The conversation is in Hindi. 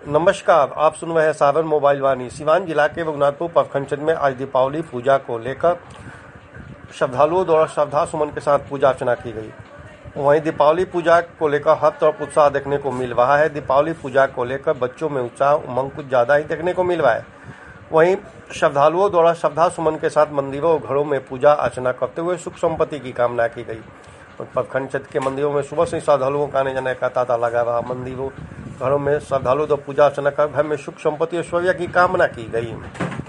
नमस्कार, आप सुन रहे हैं सावन मोबाइल वाणी। सिवान जिला के रघुनाथपुर प्रखंड में आज दीपावली पूजा को लेकर श्रद्धालुओं द्वारा श्रद्धा सुमन के साथ पूजा अर्चना की गई। वहीं दीपावली पूजा को लेकर हर तरफ उत्साह देखने को मिल रहा है। दीपावली पूजा को लेकर बच्चों में उत्साह उमंग कुछ ज़्यादा ही देखने को मिल रहा है। वहीं श्रद्धालुओं द्वारा श्रद्धा सुमन के साथ मंदिरों और घरों में पूजा अर्चना करते हुए सुख संपत्ति की कामना की गई। प्रखंड क्षेत्र के मंदिरों में सुबह से श्रद्धालुओं का आने जाने का तांता लगा रहा। मंदिरों घरों में श्रद्धालुओं द्वारा पूजा अर्चना कर घर में सुख संपत्ति और ऐश्वर्य की कामना की गई।